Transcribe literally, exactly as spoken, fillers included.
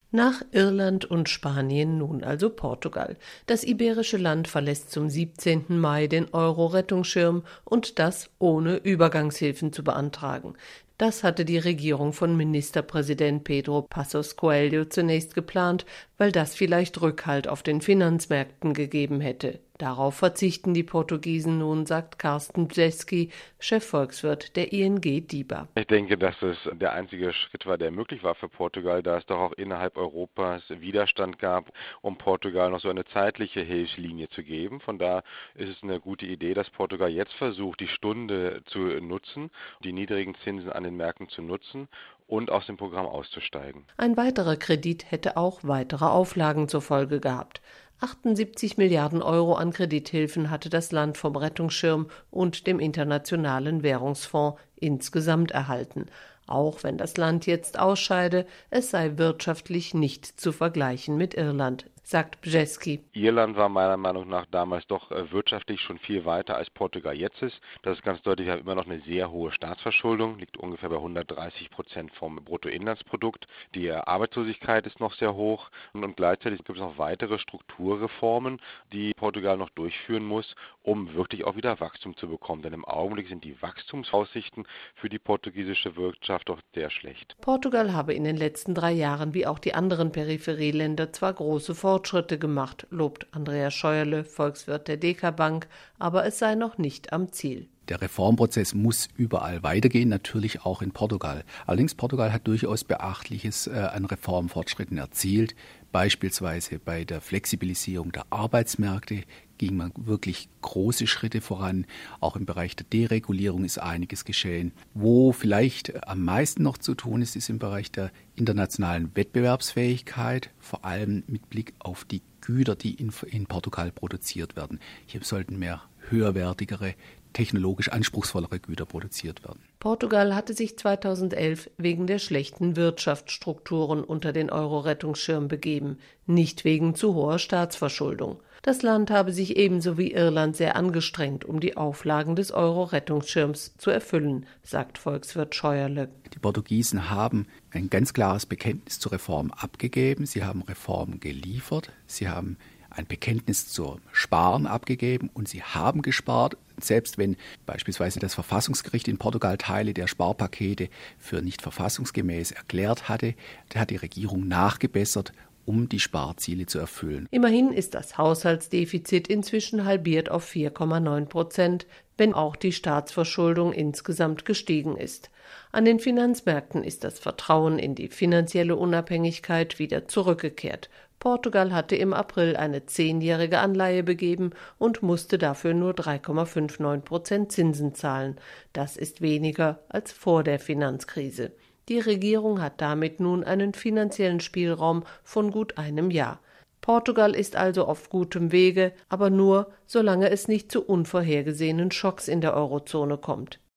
Nach Irland und Spanien nun also Portugal. Das iberische Land verlässt zum siebzehnten Mai den Euro-Rettungsschirm und das ohne Übergangshilfen zu beantragen. Das hatte die Regierung von Ministerpräsident Pedro Passos Coelho zunächst geplant, weil das vielleicht Rückhalt auf den Finanzmärkten gegeben hätte. Darauf verzichten die Portugiesen nun, sagt Carsten Bjeski, Chefvolkswirt der I N G DiBa. Ich denke, dass es der einzige Schritt war, der möglich war für Portugal, da es doch auch innerhalb Europas Widerstand gab, um Portugal noch so eine zeitliche Hilfslinie zu geben. Von da ist es eine gute Idee, dass Portugal jetzt versucht, die Stunde zu nutzen, die niedrigen Zinsen an den Märkten zu nutzen und aus dem Programm auszusteigen. Ein weiterer Kredit hätte auch weitere Auflagen zur Folge gehabt. achtundsiebzig Milliarden Euro an Kredithilfen hatte das Land vom Rettungsschirm und dem Internationalen Währungsfonds insgesamt erhalten. Auch wenn das Land jetzt ausscheide, es sei wirtschaftlich nicht zu vergleichen mit Irland, sagt Bjeski. Irland war meiner Meinung nach damals doch äh, wirtschaftlich schon viel weiter als Portugal jetzt ist. Das ist ganz deutlich, wir haben immer noch eine sehr hohe Staatsverschuldung, liegt ungefähr bei hundertdreißig Prozent vom Bruttoinlandsprodukt. Die äh, Arbeitslosigkeit ist noch sehr hoch und, und gleichzeitig gibt es noch weitere Strukturreformen, die Portugal noch durchführen muss, um wirklich auch wieder Wachstum zu bekommen. Denn im Augenblick sind die Wachstumsaussichten für die portugiesische Wirtschaft doch sehr schlecht. Portugal habe in den letzten drei Jahren wie auch die anderen Peripherieländer zwar große Fortschritte gemacht, lobt Andreas Scheuerle, Volkswirt der Deka Bank, aber es sei noch nicht am Ziel. Der Reformprozess muss überall weitergehen, natürlich auch in Portugal. Allerdings Portugal hat durchaus Beachtliches äh, an Reformfortschritten erzielt. Beispielsweise bei der Flexibilisierung der Arbeitsmärkte ging man wirklich große Schritte voran. Auch im Bereich der Deregulierung ist einiges geschehen. Wo vielleicht am meisten noch zu tun ist, ist im Bereich der internationalen Wettbewerbsfähigkeit, vor allem mit Blick auf die Güter, die in, in Portugal produziert werden. Hier sollten mehr höherwertigere, technologisch anspruchsvollere Güter produziert werden. Portugal hatte sich zweitausendelf wegen der schlechten Wirtschaftsstrukturen unter den Euro-Rettungsschirm begeben, nicht wegen zu hoher Staatsverschuldung. Das Land habe sich ebenso wie Irland sehr angestrengt, um die Auflagen des Euro-Rettungsschirms zu erfüllen, sagt Volkswirt Scheuerle. Die Portugiesen haben ein ganz klares Bekenntnis zur Reform abgegeben. Sie haben Reformen geliefert. Sie haben ein Bekenntnis zum Sparen abgegeben und sie haben gespart, selbst wenn beispielsweise das Verfassungsgericht in Portugal Teile der Sparpakete für nicht verfassungsgemäß erklärt hatte, da hat die Regierung nachgebessert, um die Sparziele zu erfüllen. Immerhin ist das Haushaltsdefizit inzwischen halbiert auf vier Komma neun Prozent, wenn auch die Staatsverschuldung insgesamt gestiegen ist. An den Finanzmärkten ist das Vertrauen in die finanzielle Unabhängigkeit wieder zurückgekehrt. Portugal hatte im April eine zehnjährige Anleihe begeben und musste dafür nur drei Komma neunundfünfzig Prozent Zinsen zahlen. Das ist weniger als vor der Finanzkrise. Die Regierung hat damit nun einen finanziellen Spielraum von gut einem Jahr. Portugal ist also auf gutem Wege, aber nur, solange es nicht zu unvorhergesehenen Schocks in der Eurozone kommt.